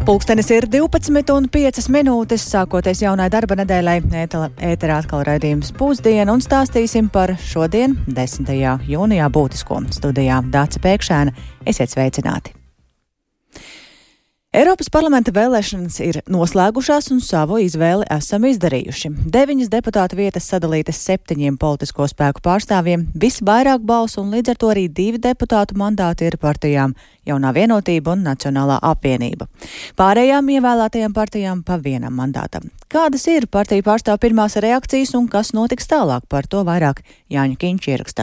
Pulkstenis ir 12:05, sākoties jaunai darba nedēļai, ēterā atkal raidījums Pusdiena un stāstīsim par šodien, 10. jūnijā būtisko. Studijā Dāca Pēkšēna, esiet sveicināti! Eiropas parlamenta vēlēšanas ir noslēgušās un savu izvēli esam izdarījuši. 9 deputātu vietas sadalītas 7 politisko spēku pārstāvjiem, visvairāk balsu un līdz ar to arī 2 deputātu mandāti ir partijām Jaunā Vienotība un Nacionālā apvienība. Pārējām ievēlētajām partijām pa vienam mandātam. Kādas ir partiju pārstāvu pirmās reakcijas un kas notiks tālāk, par to vairāk Jāņa Kiņča ierakstā.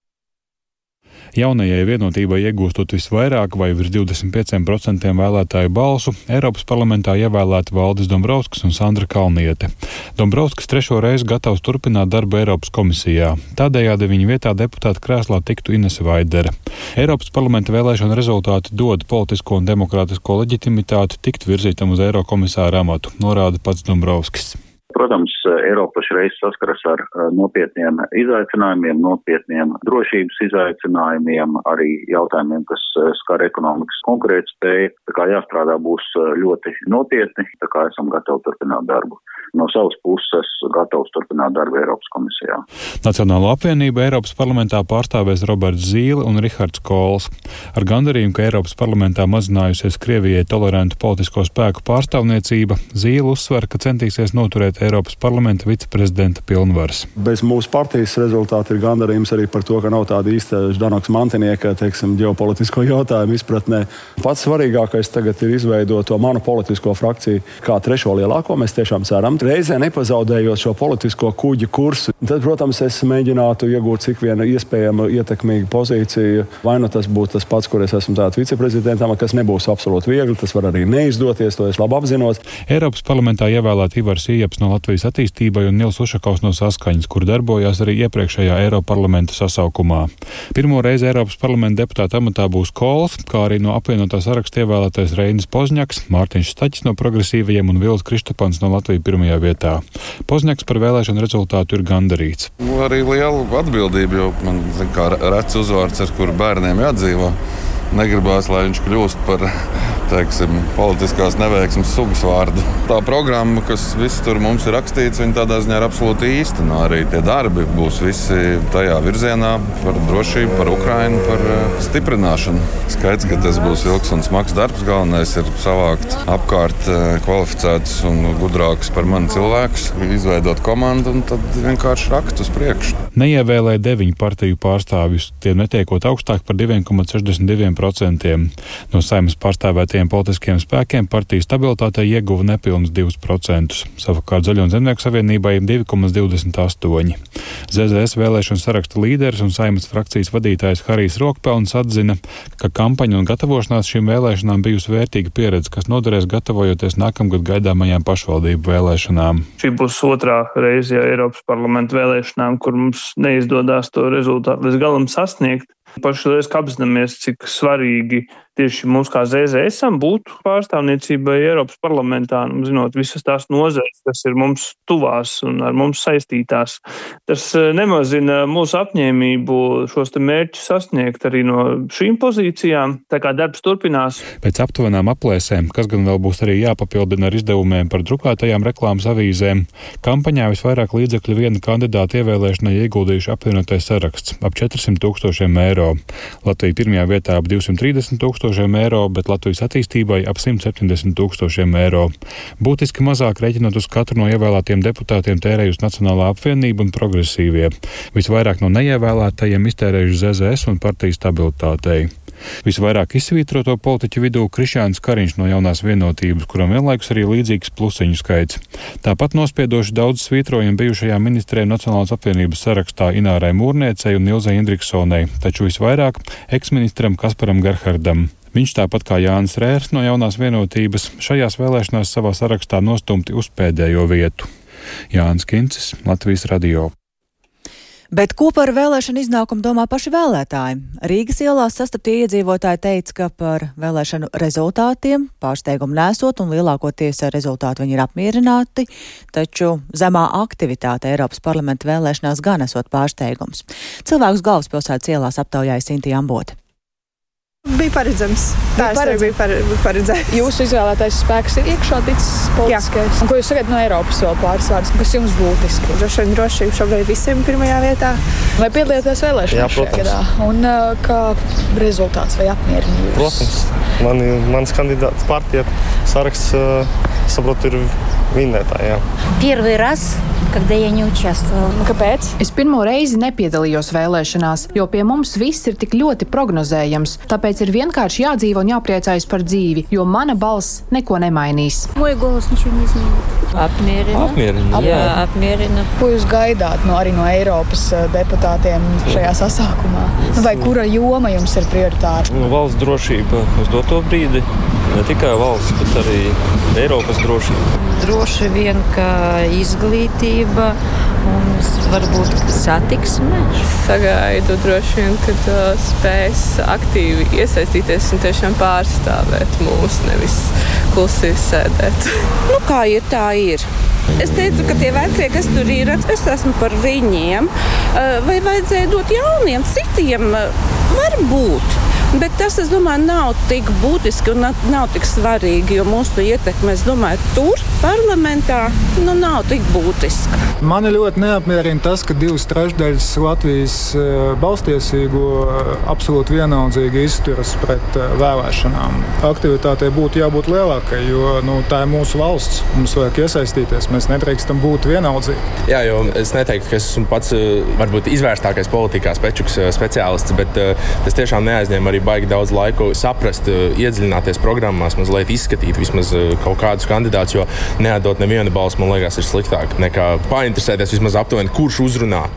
Jaunajai Vienotībai iegūstot visvairāk vai virs 25% vēlētāju balsu, Eiropas parlamentā ievēlēti Valdis Dombrovskis un Sandra Kalniete. Dombrovskis 3. reizi gatavs turpināt darbu Eiropas komisijā. Tādējādi viņa vietā deputāta krēslā tiktu Inese Vaidere. Eiropas parlamenta vēlēšana rezultāti dod politisko un demokrātisko leģitimitāti tikt virzītam uz Eirokomisāra amatu, norāda pats Dombrovskis. Protams, Eiropa šreiz saskaras ar nopietniem izaicinājumiem, nopietniem drošības izaicinājumiem, arī jautājumiem, kas skar ekonomikas konkurētspēju. Tā kā jāstrādā būs ļoti nopietni, tā kā esam gatavi turpināt darbu. No savas puses gatavs turpināt darbu Eiropas komisijā. Nacionālo apvienību Eiropas parlamentā pārstāvēs Roberts Zīle un Rihards Kols. Ar gandarījumu, ka Eiropas parlamentā mazinājusies Krievijai tolerantu politisko spēku pārstāvniecība, Zīle uzsver, ka centīsies noturēt Eiropas parlamenta viceprezidenta pilnvaras. Bez mūsu partijas rezultāti ir gandarījums arī par to, ka nav tāda īsta Ždanoks mantinieka, ģeopolitisko jautājumu izpratnē. Pats svarīgākais tagad ir izveidot to manu politisko frakciju kā 3. lielāko. Mēs tiešām ceram, reizē nepazaudējot šo politisko kuģu kursu. Tad, protams, es mēģinātu iegūt cik vienu iespējamu ietekmīgu pozīciju. Vai nu tas būtu tas pats, kur es esmu tāds viceprezidentam, kas nebūs absolūti viegli, tas var arī neizdoties, to es labi apzinos. Eiropas parlamentā ievēlēt Ivars Iejaps no Latvijas attīstībai un Nils Ušakovs no Saskaņas, kur darbojās arī iepriekšējā Eiroparlamenta sasaukumā. Pirmo reizi Eiropas parlamenta deputāta amatā būs Kols, kā arī no apvienotā saraksta ievēlētais Reinis Pozņaks, Mārtiņš Staķis no Progresīvajiem un Vils Kristapans no Latvijas pirmajā vietā. Pozņaks par vēlēšanu rezultātu ir gandarīts. Arī liela atbildība, jo man kā rets uzvārds, ar kuru bērniem jādzīvo. Negribās, lai viņš kļūst par, politiskās neveiksmes sugas vārdu. Tā programma, kas viss tur mums ir rakstīts, viņa tādā ziņā ir absolūti īstena. Arī tie darbi būs visi tajā virzienā par drošību, par Ukrainu, par stiprināšanu. Skaidrs, ka tas būs ilgs un smags darbs. Galvenais ir savākt apkārt kvalificētus un gudrākus par mani cilvēkus, izveidot komandu un tad vienkārši rakt uz priekšu. Neievēlēja 9 partiju pārstāvjus, tiem netiekot augstāk par 2,62%. No Saeimas pārstāvētajiem politiskiem spēkiem partiju stabilitātei ieguva nepilnus 2%, savukārt Zaļo un Zemnieku savienībai 2,28%. ZZS vēlēšanu saraksta līderis un Saeimas frakcijas vadītājs Harijs Rokpelns atzina, ka kampaņa un gatavošanās šīm vēlēšanām bijusi vērtīga pieredze, kas noderēs gatavojoties nākamgad gaidāmajām pašvaldību vēlēšanām. Šī būs 2. reize Eiropas parlamenta vēlēšanām, kur mums neizdodas to rezultātu līdz galam sasniegt. Pašreiz apzināmies, cik svarīgi tieši mums kā ZZS būtu pārstāvniecībai Eiropas parlamentā, zinot visas tās nozares, kas ir mums tuvās un ar mums saistītās. Tas nemazina mūsu apņēmību šos te mērķus sasniegt arī no šīm pozīcijām, tā kā darbs turpinās. Pēc aptuvenām aplēsēm, kas gan vēl būs arī jāpapildina ar izdevumiem par drukātajām reklāmas avīzēm, kampaņā visvairāk līdzekļu viena kandidāta ievēlēšanai ieguldījuši apvienotais saraksts ap 400,000 eiro. Latvija pirmajā vietā ap 230,000 eiro, bet Latvijas attīstībai ap 170,000 eiro. Būtiski mazāk rēķinot uz katru no ievēlētiem deputātiem tērējusi Nacionālā apvienība un Progresīvie. Visvairāk no neievēlētajiem iztērējuši ZZS un partiju stabilitātei. Visvairāk izsvītroto politiķu vidū Krišjāns Kariņš no Jaunās Vienotības, kuram vienlaikus arī līdzīgs plusiņu skaits. Tāpat nospiedoši daudz svītrojumu bijušajā ministrē Nacionālās apvienības sarakstā Inārai Mūrniecei un Ilzei Indriksonei, taču visvairāk eksministram Kasparam Gerhardam. Viņš tāpat kā Jānis Rērs no Jaunās Vienotības šajās vēlēšanās savā sarakstā nostumti uz pēdējo vietu. Jānis Kincis, Latvijas radio. Bet ko par vēlēšanu iznākumu domā paši vēlētāji? Rīgas ielās sastaptie iedzīvotāji teica, ka par vēlēšanu rezultātiem pārsteigumu nesot un lielākoties ar rezultātu viņi ir apmierināti, taču zemā aktivitāte Eiropas parlamenta vēlēšanās gan esot pārsteigums. Cilvēkus galvaspilsētas ielās aptaujāja Sintīja Ambote. Bija paredzams. Tā bija paredzēts. Jūsu izvēlētais spēks ir iekšā ticis politiskais. Un ko jūs sagaidat no Eiropas vēl pāris vārdus, kas jums būtiski? Droši vien drošība šobrīd visiem pirmajā vietā. Vai piedalījāties vēlēšanās šajā gadā? Un kā rezultāts vai apmierina jūs? Protams. Mans kandidāts partija saraksts, saprotu, ir vinnētāji, jā. Первый раз, когда я не участвовала. Kāpēc? Es pirmo reizi nepiedalījos vēlēšanās, jo pie mums viss ir tik ļoti prognozējams. Tāpēc ir vienkārši jādzīvo un jāpriecājas par dzīvi, jo mana balss neko nemainīs. Мой голос ничего не изменит. Apmierina. Jā, apmierina. Ko jūs gaidāt arī no Eiropas deputātiem šajā sasaukumā? Vai kura joma jums ir prioritāra? Valsts drošība uz doto brīdi. Ne tikai valsts, bet arī Eiropas drošība. Droši vien, ka izglītība un varbūt satiksme. Sagaidu droši vien, kad spēs aktīvi iesaistīties un tiešām pārstāvēt mūs, nevis klusi sēdēt. Kā ir, tā ir. Es teicu, ka tie vecie, kas tur ir, es esmu par viņiem. Vai vajadzēja dot jauniem, citiem? Varbūt. Bet tas, es domāju, nav tik būtiski un nav tik svarīgi, jo mūsu ietekme, es domāju, tur parlamentā nav tik būtiska. Mani ļoti neapmierina tas, ka 2/3 Latvijas balstiesīgo absolūti vienaldzīgi izturas pret vēlēšanām. Aktivitātei būtu jābūt lielākai, jo tā ir mūsu valsts. Mums vajag iesaistīties, mēs nedrīkstam būt vienaldzīgi. Jā, jo es neteiktu, ka esmu pats varbūt izvērstākais politikā speciālists, bet tas tiešām neaizņem arī baigi daudz laiku saprast, iedziļināties programmās, mazliet izskatīt vismaz kaut kādus kandidātus, jo neatdot nevienu balsu, man liekas, ir sliktāk nekā painteresēties vismaz aptuveni, kurš uzrunā.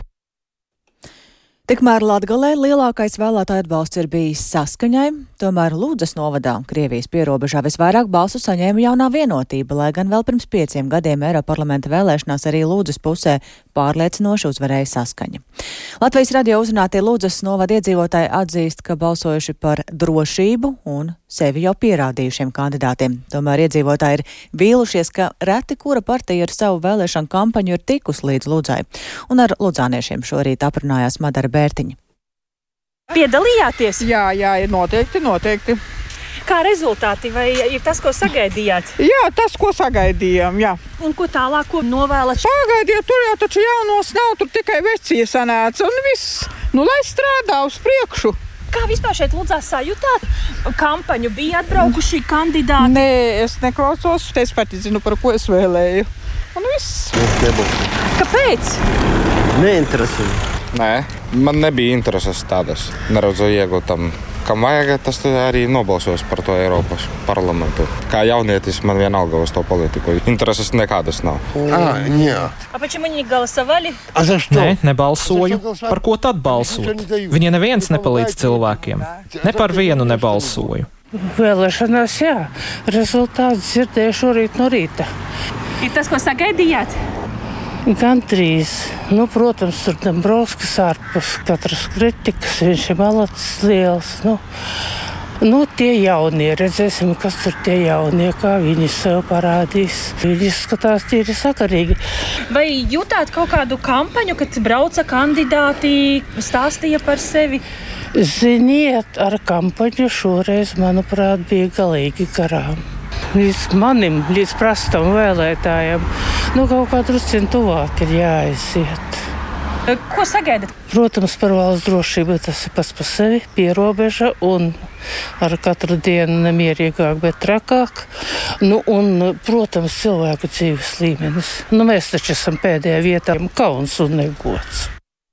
Tikmēr Latgalē lielākais vēlētāju atbalsts ir bijis Saskaņai, tomēr Lūdzas novadā, Krievijas pierobežā, visvairāk balsu saņēma Jaunā vienotība, lai gan vēl pirms 5 gadiem Eiroparlamenta vēlēšanās arī Lūdzas pusē pārliecinoši uzvarēja Saskaņa. Latvijas radio uzrunātie Lūdzas novada iedzīvotāji atzīst, ka balsojuši par drošību un sevi jau pierādījušiem kandidātiem. Tomēr iedzīvotāji ir vīlušies, ka reti kura partija ar savu vēlēšanu kampaņu ir tikus līdz Ludzai. Un ar ludzāniešiem šorīt aprunājās Madara Bērtiņa. Piedalījāties? Jā, ir noteikti. Kā rezultāti, vai ir tas, ko sagaidījāt? Jā, tas, ko sagaidījām, jā. Un ko tālāk, ko novēlat? Pagaidiet, tur jau taču jaunos nav, tur tikai vecie sanāca un viss. Lai strādā uz priekšu. Kā vispār šeit Ludzā sajūtāt? Kampaņu bija atbraukuši kandidāti? Nē, es neklausos, es pati zinu, par ko es vēlēju. Un viss. Kāpēc? Neinteresē. Nē, man nebija intereses tādas. Neredzu iegūtam. Kam vajag, tas arī nobalsos par to Eiropas parlamentu. Kā jaunietis man vienalga uz to politiku. Intereses nekādas nav. A почему не голосовали? Nē, nebalsoju. Par ko tad balsot? Viņa neviens nepalīdz cilvēkiem. Ne par vienu nebalsoju. Vēlēšanās, jā. Rezultāts dzirdēju šorīt no rīta. Ir tas, ko sagaidījāt? Gandrīz. Protams, tur Dombrovskis ārpus katras kritikas. Viņš ir malacis liels. Tie jaunie, redzēsim, kas tur tie jaunie, kā viņi sev parādīs. Viņi skatās tīri sakarīgi. Vai jutāt kaut kādu kampaņu, kad brauca kandidāti, stāstīja par sevi? Ziniet, ar kampaņu šoreiz, manuprāt, bija galīgi garām. Līdz manim, līdz prastam vēlētājam, kaut kā drusciņ tuvāk ir jāaiziet. Ko sagaidat? Protams, par valsts drošību tas ir pats par sevi, pierobeža un ar katru dienu nemierīgāk, bet trakāk. Un, protams, cilvēku dzīves līmenis. Mēs taču esam pēdējā vietā, kauns un negods.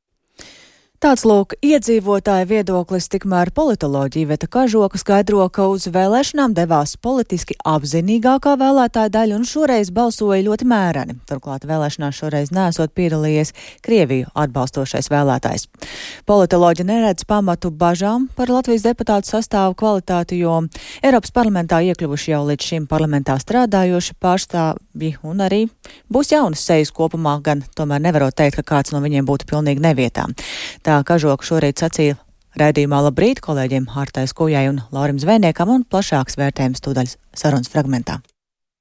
Tāds lūk iedzīvotāja viedoklis, tikmēr politoloģija Iveta Kažoka skaidro, ka uz vēlēšanām devās politiski apzinīgākā vēlētāja daļa un šoreiz balsoja ļoti mēreni. Turklāt vēlēšanās šoreiz nesot piedalījies Krieviju atbalstošais vēlētājs. Politoloģi neredz pamatu bažām par Latvijas deputātu sastāvu kvalitāti, jo Eiropas parlamentā iekļuvuši jau līdz šim parlamentā strādājoši pārstāvji un arī būs jaunas sejas kopumā, gan tomēr nevarot teikt, ka kāds no viņiem būtu pilnīgi nevietā. Tā Kažoka šorīt sacīja raidījumā Labrīt kolēģiem Hārtai Skujai un Laurim Zvejniekam un plašāks vērtējums tūdaļ sarunas fragmentā.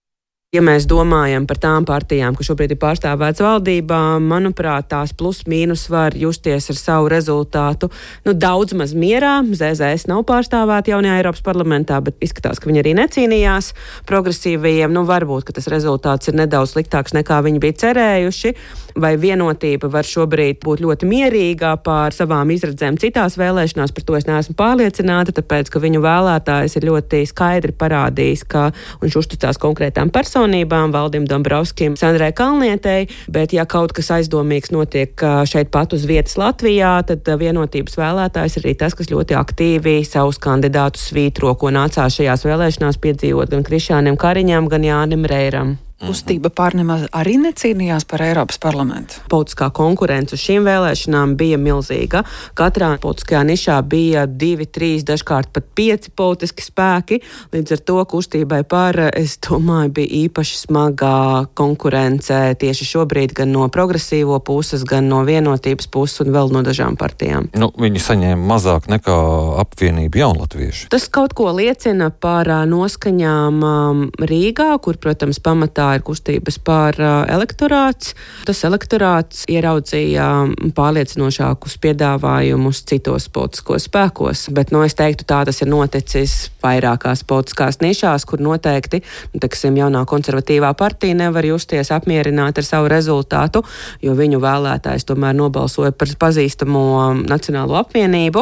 Ja mēs domājam par tām partijām, kas šobrīd ir pārstāvētas valdībā, manuprāt, tās plus mīnus var justies ar savu rezultātu. Daudz maz mierā. ZZS nav pārstāvēta jaunajā Eiropas parlamentā, bet izskatās, ka viņi arī necīnījās progresīvajiem. Varbūt, ka tas rezultāts ir nedaudz sliktāks nekā viņi bija cerējuši. Vai Vienotība var šobrīd būt ļoti mierīgā pār savām izredzēm citās vēlēšanās, par to es neesmu pārliecināta, tāpēc, ka viņu vēlētājs ir ļoti skaidri parādījis, ka viņš uzticās konkrētām personībām, Valdim Dombrovskim, Sandrai Kalnietei, bet ja kaut kas aizdomīgs notiek šeit pat uz vietas Latvijā, tad Vienotības vēlētājs ir arī tas, kas ļoti aktīvi savus kandidātus svītro, ko nācās šajās vēlēšanās piedzīvot gan Krišjānam Kariņam, gan Jānim Reiram. Kustība pārnemaz arī necīnījās par Eiropas parlamentu. Politiskā konkurence uz šīm vēlēšanām bija milzīga. Katrā politiskajā nišā bija 2, 3, dažkārt pat 5 politiski spēki. Līdz ar to kustībai par, es domāju, bija īpaši smagā konkurence tieši šobrīd gan no progresīvo puses, gan no Vienotības puses un vēl no dažām partijām. Viņi saņēma mazāk nekā apvienība jaunatvieši. Tas kaut ko liecina par noskaņām Rīgā, kur, protams, pamatā ir kustības par elektorāts. Tas elektorāts ieraudzīja pārliecinošākus piedāvājumus citos politiskos spēkos, bet, es teiktu, tā tas ir noticis vairākās politiskās nišās, kur noteikti, jaunā konservatīvā partija nevar justies apmierināti ar savu rezultātu, jo viņu vēlētājs tomēr nobalsoja par pazīstamo Nacionālo apvienību.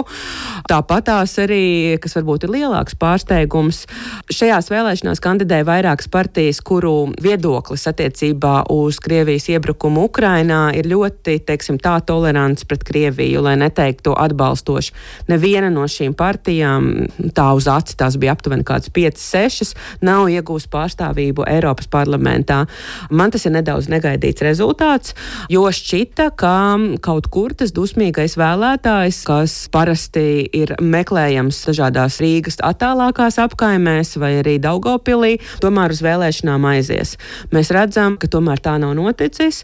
Tāpatās arī, kas varbūt ir lielāks pārsteigums, šajās vēlēšanās kandidēja vairākas partijas, kuru viedoklis attiecībā uz Krievijas iebrukumu Ukrainā ir ļoti, tā tolerants pret Krieviju, lai neteiktu atbalstoši. Neviena no šīm partijām, tā uz aci, tās bija aptuveni kāds 5, 6, nav iegūst pārstāvību Eiropas parlamentā. Man tas ir nedaudz negaidīts rezultāts, jo šķita, ka kaut kur tas dusmīgais vēlētājs, kas parasti ir meklējams dažādās Rīgas attālākās apkaimēs vai arī Daugavpilī, tomēr uz vēlēšanām aizies. Mēs redzam, ka tomēr tā nav noticis,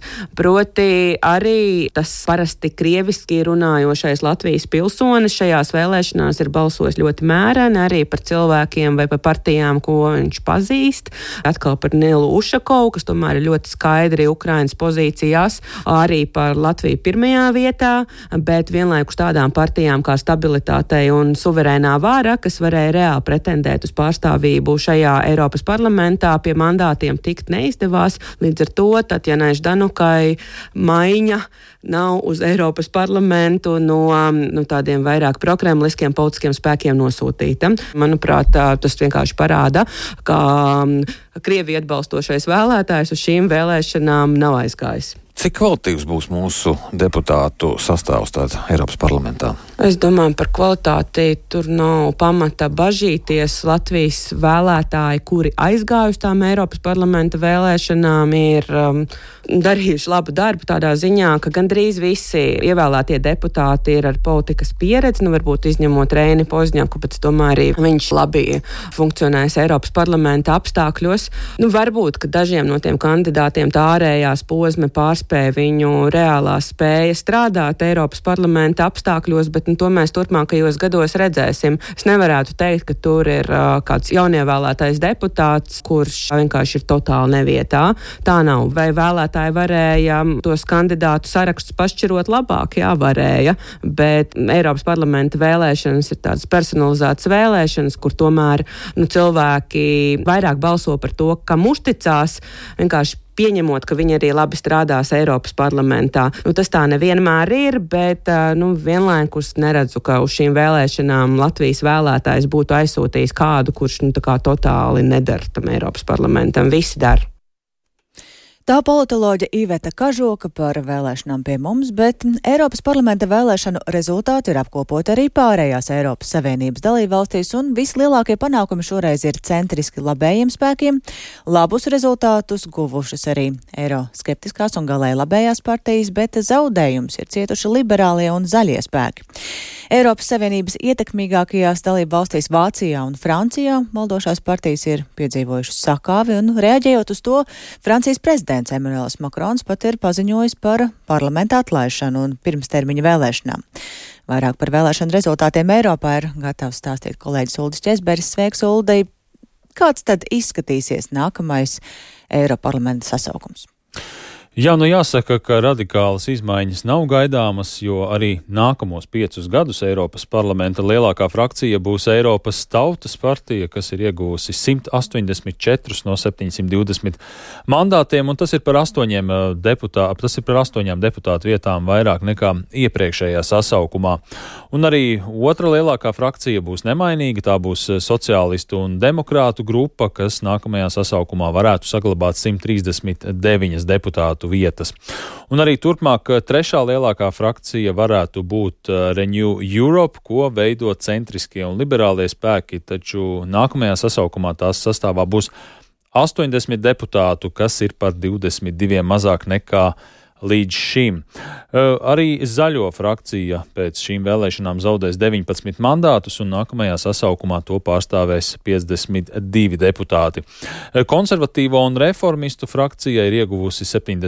proti arī tas parasti krieviski runājošais Latvijas pilsonis šajās vēlēšanās ir balsojis ļoti mēreni arī par cilvēkiem vai par partijām, ko viņš pazīst. Atkal par Nilu Ušakovu, kas tomēr ir ļoti skaidri Ukrainas pozīcijās, arī par Latviju pirmajā vietā, bet vienlaikus tādām partijām kā Stabilitātei un Suverēnā vara, kas varēja reāli pretendēt uz pārstāvību šajā Eiropas parlamentā, pie mandātiem tikt neizdevās. Līdz ar to Tatjanai Ždanukai maiņa nav uz Eiropas parlamentu no tādiem vairāk prokremliskiem politiskiem spēkiem nosūtīta. Manuprāt, tas vienkārši parāda, ka Krievija atbalstošais vēlētājs uz šīm vēlēšanām nav aizgājis. Cik kvalitīvs būs mūsu deputātu sastāvs tādā Eiropas parlamentā? Es domāju, par kvalitāti tur nav pamata bažīties. Latvijas vēlētāji, kuri aizgāja uz tām Eiropas parlamenta vēlēšanām, ir darījuši labu darbu tādā ziņā, ka gandrīz visi ievēlētie deputāti ir ar politikas pieredzi, varbūt izņemot Reini Pozņaku, bet es domāju arī viņš labi funkcionēs Eiropas parlamenta apstākļos. Varbūt, ka dažiem no tiem kandidātiem tā ārējās pozme pārspēja viņu reālā spēja strādāt Eiropas parlamenta apstākļos, bet to mēs turpmākajos gados redzēsim. Es nevarētu teikt, ka tur ir kāds jaunievēlētais deputāts, kurš vienkārši ir totāli nevietā. Tā nav. Vai vēlētāji varēja tos kandidātu sarakstus pašķirot labāk? Jā, varēja, bet Eiropas parlamenta vēlēšanas ir tādas personalizētas vēlēšanas, kur tomēr cilvēki vairāk balso par to, kam uzticās, vienkārši pieņemot, ka viņi arī labi strādās Eiropas parlamentā. Tas tā nevienmēr ir, bet vienlaikus neredzu, ka uz šīm vēlēšanām Latvijas vēlētājs būtu aizsūtījis kādu, kurš totāli nedara tam Eiropas parlamentam. Visi dara. Tā politoloģe Iveta Kažoka par vēlēšanām pie mums, bet Eiropas parlamenta vēlēšanu rezultāti ir apkopoti arī pārējās Eiropas Savienības dalībvalstīs, un vislielākie panākumi šoreiz ir centriski labējiem spēkiem. Labus rezultātus guvušas arī eiroskeptiskās un galēji labējās partijas, bet zaudējums ir cietuši liberālie un zaļie spēki. Eiropas Savienības ietekmīgākajās dalībvalstīs Vācijā un Francijā valdošās partijas ir piedzīvojušas sakāvi, un reaģējot uz to, Francijas prezidents Emmanuels Macrons pat ir paziņojis par parlamenta atlaišanu un pirmstermiņa vēlēšanām. Vairāk par vēlēšanu rezultātiem Eiropā ir gatavs stāstīt kolēģis Uldis Česberis. Sveiks, Uldi! Kāds tad izskatīsies nākamais Eiroparlamenta sasaukums? Jā, jāsaka, ka radikālas izmaiņas nav gaidāmas, jo arī nākamos 5 gadus Eiropas parlamenta lielākā frakcija būs Eiropas Tautas partija, kas ir iegūsi 184 no 720 mandātiem, un tas ir par 8 deputātu vietām vairāk nekā iepriekšējā sasaukumā. Un arī otra lielākā frakcija būs nemainīga, tā būs sociālistu un demokrātu grupa, kas nākamajā sasaukumā varētu saglabāt 139 deputātu vietas. Un arī turpmāk trešā lielākā frakcija varētu būt Renew Europe, ko veido centriskie un liberālie spēki, taču nākamajā sasaukumā tās sastāvā būs 80 deputātu, kas ir par 22 mazāk nekā līdz šim. Arī zaļo frakcija pēc šīm vēlēšanām zaudēs 19 mandātus, un nākamajā sasaukumā to pārstāvēs 52 deputāti. Konservatīvo un reformistu frakcija ir ieguvusi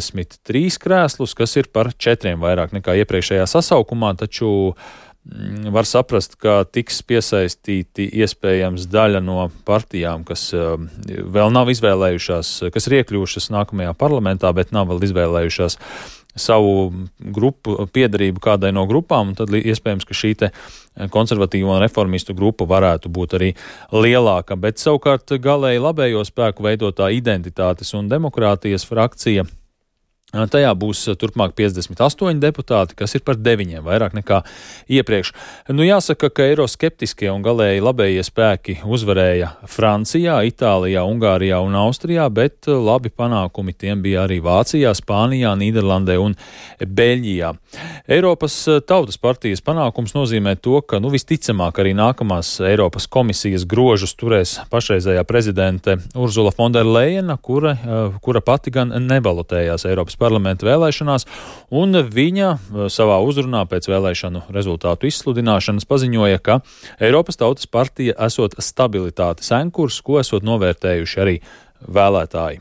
73 krēslus, kas ir par 4 vairāk nekā iepriekšējā sasaukumā, taču var saprast, ka tiks piesaistīti iespējams daļa no partijām, kas vēl nav izvēlējušās, kas ir iekļuvušas nākamajā parlamentā, bet nav vēl izvēlējušās savu grupu piederību kādai no grupām, un tad iespējams, ka šī te konservatīvo un reformistu grupa varētu būt arī lielāka, bet savukārt galēji labējo spēku veidotā Identitātes un demokrātijas frakcija, tajā būs turpmāk 58 deputāti, kas ir par 9 vairāk nekā iepriekš. Jāsaka, ka eiroskeptiskie un galēji labējie spēki uzvarēja Francijā, Itālijā, Ungārijā un Austrijā, bet labi panākumi tiem bija arī Vācijā, Spānijā, Nīderlandē un Beļģijā. Eiropas Tautas partijas panākums nozīmē to, ka visticamāk arī nākamās Eiropas komisijas grožus turēs pašreizējā prezidente Urzula von der Leyena, kura pati gan nebalotējās Eiropas parlamenta vēlēšanās, un viņa savā uzrunā pēc vēlēšanu rezultātu izsludināšanas paziņoja, ka Eiropas Tautas partija esot stabilitātes ankurs, ko esot novērtējuši arī vēlētāji.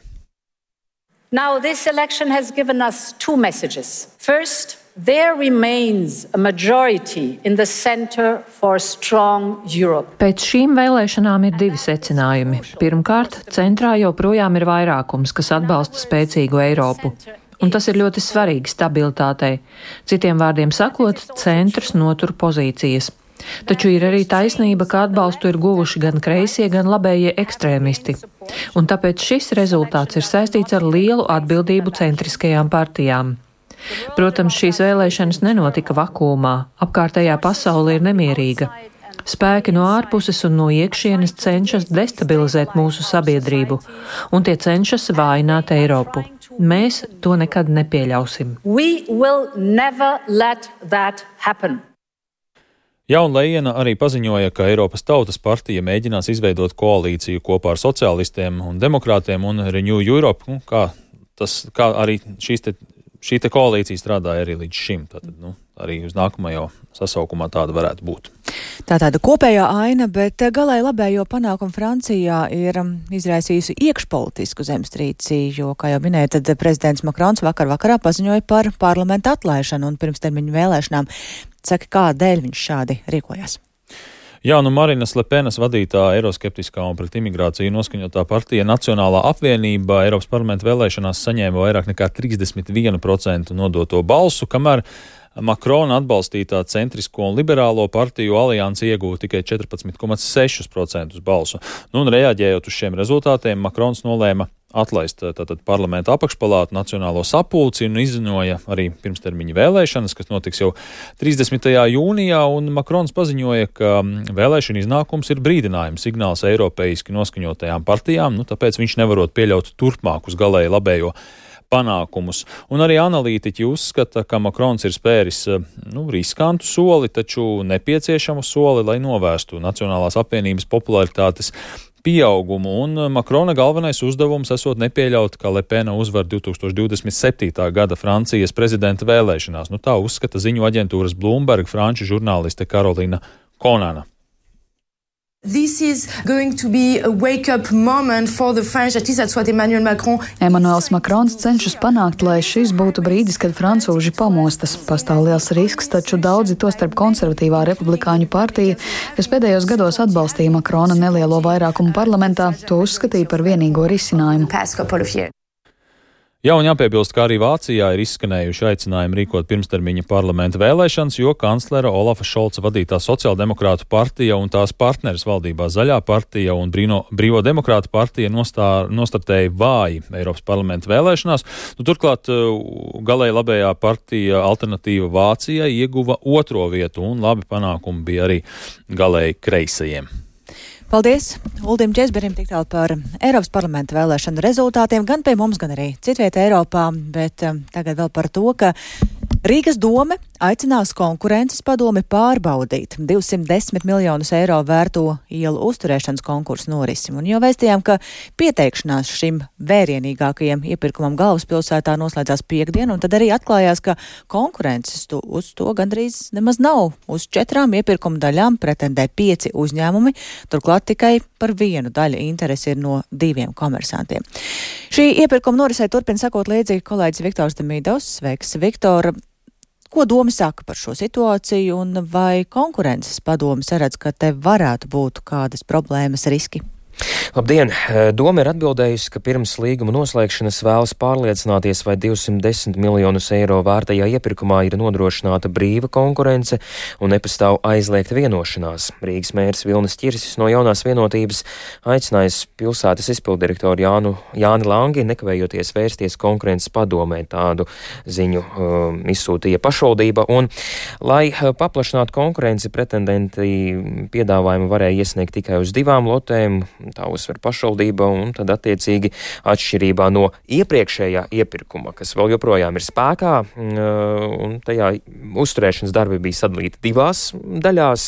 Now this election has given us 2 messages. First, there remains a majority in the center for strong Europe. Pēc šīm vēlēšanām ir 2 secinājumi. Pirmkārt, centrā joprojām ir vairākums, kas atbalsta spēcīgu Eiropu. Un tas ir ļoti svarīgi stabilitātei. Citiem vārdiem sakot, centrs notur pozīcijas. Taču ir arī taisnība, ka atbalstu ir guvuši gan kreisie, gan labējie ekstrēmisti. Un tāpēc šis rezultāts ir saistīts ar lielu atbildību centriskajām partijām. Protams, šīs vēlēšanas nenotika vakuumā. Apkārtējā pasaule ir nemierīga. Spēki no ārpuses un no iekšienes cenšas destabilizēt mūsu sabiedrību, un tie cenšas vājināt Eiropu. Mēs to nekad nepieļausim. Jā, un Lejena arī paziņoja, ka Eiropas Tautas partija mēģinās izveidot koalīciju kopā ar sociālistiem un demokrātiem un Renew Europe, kā arī šī te koalīcija strādāja arī līdz šim. Tātad, arī uz nākamajā sasaukumā tāda varētu būt. Tā tāda kopējā aina, bet galēji labējo panākumu Francijā ir izraisījusi iekšpolitisku zemestrīci, jo, kā jau minēja, tad prezidents Makrons vakarā paziņoja par parlamentu atlaišanu un pirmstermiņu vēlēšanām. Saka, kādēļ viņš šādi rīkojās? Jā, Marinas Lepenas vadītā eiroskeptiskā un pret imigrāciju noskaņotā partija Nacionālā apvienība Eiropas parlamenta vēlēšanās saņēma vairāk nekā 31% nodoto balsu, kamēr Makrona atbalstītā centrisko un liberālo partiju aliansi iegūta tikai 14,6% balsu. Un reaģējot uz šiem rezultātiem, Makrons nolēma atlaist tātad parlamenta apakšpalātu Nacionālo sapulci un izziņoja arī pirmstermiņa vēlēšanas, kas notiks jau 30. jūnijā, un Makrons paziņoja, ka vēlēšana iznākums ir brīdinājums signāls eiropeiski noskaņotajām partijām, tāpēc viņš nevarot pieļaut turpmākus galēji labējo panākumus. Un arī analītiķi uzskata, ka Makrons ir spēris riskantu soli, taču nepieciešamu soli, lai novērstu Nacionālās apvienības popularitātes pieaugumu, un Makrona galvenais uzdevums esot nepieļaut, ka Lepena uzvar 2027. gada Francijas prezidenta vēlēšanās. Tā uzskata ziņu aģentūras Bloomberg franču žurnāliste Karolina Konana. This is going to be a wake-up moment for the French, at least that's what Emmanuel Macron. Emmanuels Makrons cenšas panākt, lai šis būtu brīdis, kad francūži pamostas. Pastāv liels risks, taču daudzi, tostarp konservatīvā republikāņu partija, kas pēdējos gados atbalstīja Makrona nelielo vairākumu parlamentā, to uzskatīja par vienīgo risinājumu. Jā, un jāpiebilst, ka arī Vācijā ir izskanējuši aicinājumi rīkot pirmstermiņa parlamenta vēlēšanas, jo kanclera Olafa Šolca vadītā sociāldemokrātu partija un tās partneris valdībā Zaļā partija un Brīvo demokrātu partija nostartēja vāji Eiropas parlamenta vēlēšanās. Turklāt galēji labējā partija Alternatīva Vācijai ieguva 2. vietu, un labi panākumi bija arī galēji kreisajiem. Paldies Uldim Česberim tik tālu par Eiropas parlamenta vēlēšanu rezultātiem, gan pie mums, gan arī citviet Eiropā, bet tagad vēl par to, ka Rīgas dome aicinās konkurences padomi pārbaudīt 210 miljonus eiro vērto ielu uzturēšanas konkursu norisim. Un jau vēstījām, ka pieteikšanās šim vērienīgākajam iepirkumam galvaspilsētā noslēdzās piekdien, un tad arī atklājās, ka konkurences uz to gandrīz nemaz nav. Uz 4 iepirkuma daļām pretendē 5 uzņēmumi, turklāt tikai par 1 daļu interesi ir no 2 komersantiem. Šī iepirkuma norisē turpina sakot līdzi kolēģis Viktors Demidovs. Sveiks, Viktor! Ko doma saka par šo situāciju un vai konkurences padome saredz, ka te varētu būt kādas problēmas riski? Labdien! Doma ir atbildējusi, ka pirms līguma noslēgšanas vēlas pārliecināties, vai 210 miljonus eiro vērtajā iepirkumā ir nodrošināta brīva konkurence un nepastāv aizliegta vienošanās. Rīgas mērs Vilnis Ķirsis no Jaunās vienotības aicinājis pilsētas izpildirektoru Jāni Langi nekavējoties vērsties konkurences padomē. Tādu ziņu izsūtīja pašvaldība, un, lai paplašinātu konkurenci, pretendenti piedāvājumu varēja iesniegt tikai uz 2 lotēm. Tā uzsver pašvaldība, un tad attiecīgi atšķirībā no iepriekšējā iepirkuma, kas vēl joprojām ir spēkā, un tajā uzturēšanas darbi bija sadalīti 2 daļās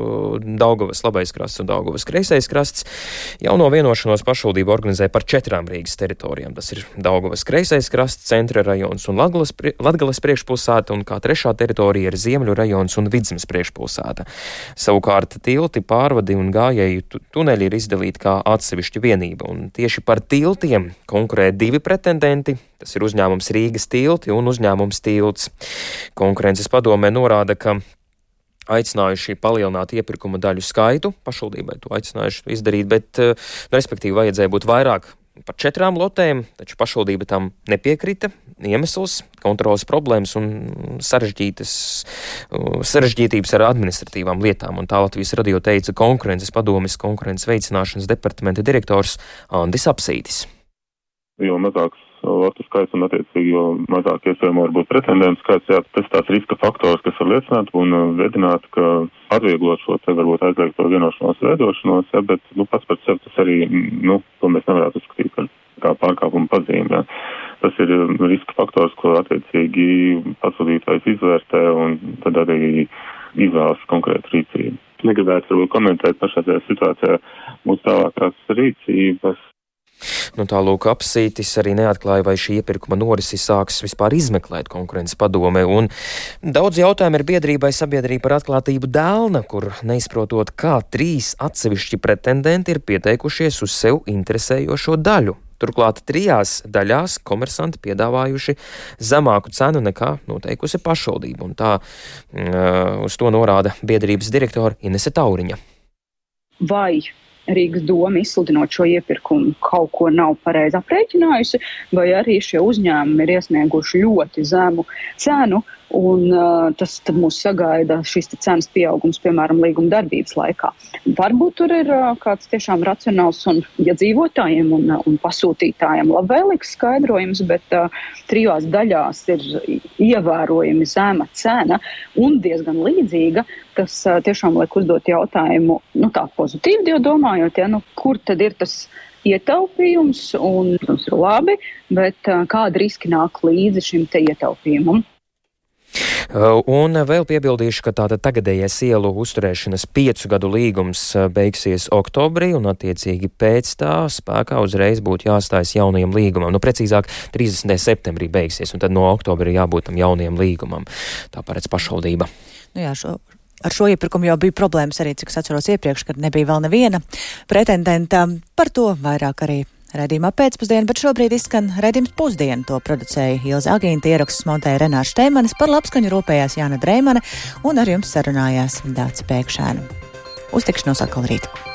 - Daugavas labais krasts un Daugavas kreisais krasts. Jauno vienošanos pašvaldība organizē par 4 Rīgas teritorijām. Tas ir Daugavas kreisais krasts, Centra rajons un Latgales priekšpilsēta, un kā 3. teritorija ir Ziemļu rajons un Vidzemes priekšpilsēta. Savukārt tilti, pārvadi un gājēju tuneļi ir izdalīti kā atsevišķa vienība, un tieši par tiltiem konkurē 2 pretendenti. Tas ir uzņēmums Rīgas tilti un uzņēmums Tilts. Konkurences padomē norāda, ka aicinājuši palielināt iepirkuma daļu skaitu, pašvaldībai to aicinājuši izdarīt, bet, respektīvi, vajadzēja būt vairāk par 4 lotēm, taču pašvaldība tam nepiekrita. Iemesls - kontrolas problēmas un sarežģītības ar administratīvām lietām, un tā Latvijas radio teica konkurences padomes konkurences veicināšanas departamenta direktors Andis Apsītis. Jo mazāks lotu skaits un attiecīgi, jo mazāk iespējami var būt pretendentu skaits, jā, tas tās riska faktors, kas var liecināt un vedināt, ka atvieglot šo te varbūt aizliegto vienošanos veidošanos, jā, bet, pats par sevi tas arī, to mēs nevarētu uzskatīt par kā pārkāpumu pazīmi, jā. Tas ir riska faktors, ko attiecīgi patsūtītājs izvērtē un tad arī izvēlas konkrētu rīcību. Negribētu varbūt komentēt pašā situācijā mūsu tālākās rīcības. Tālūk, Apsītis arī neatklāja, vai šī iepirkuma norisi sāks vispār izmeklēt konkurences padome, un daudz jautājumu ir biedrībai Sabiedrība par atklātību dēlna, kur neizprotot, kā 3 atsevišķi pretendenti ir pieteikušies uz sev interesējošo daļu. Turklāt 3 daļās komersanti piedāvājuši zemāku cenu nekā noteikusi pašvaldība, un tā uz to norāda biedrības direktora Inese Tauriņa. Vai Rīgas doma izsludinot šo iepirkumu kaut ko nav pareizi aprēķinājusi, vai arī šie uzņēmumi ir iesnieguši ļoti zemu cenu, un tas tad mūs sagaida šīs cenas pieaugums, piemēram, līguma darbības laikā. Varbūt tur ir kāds tiešām racionāls un iedzīvotājiem un pasūtītājiem labvēlīgs skaidrojums, bet 3 daļās ir ievērojami zema cena un diezgan līdzīga, kas tiešām liek uzdot jautājumu, tā pozitīvi jau domājot, kur tad ir tas ietaupījums, un, protams, ir labi, bet kādi riski nāk līdzi šim te ietaupījumam? Un vēl piebildīšu, ka tātad tagadējais ielu uzturēšanas 5 gadu līgums beigsies oktobrī, un attiecīgi pēc tā spēkā uzreiz būtu jāstājas jaunajam līgumam. Precīzāk, 30. septembrī beigsies, un tad no oktobra jābūt tam jaunajam līgumam. Tā paredz pašvaldība. Jā, šo ar šo iepirkumu jau bija problēmas arī, cik es atceros iepriekš, kad nebija vēl neviena pretendenta. Par to vairāk arī raidījumā pēcpusdienu, bet šobrīd izskan raidījums pusdienu. To producēja Ilze Agīnta, ieraksts montēja Renāša Šteimanis, par labskaņu rūpējās Jāna Dreimane un ar jums sarunājās Dācis Pēkšēna. Uz tikšanos atkal rīt.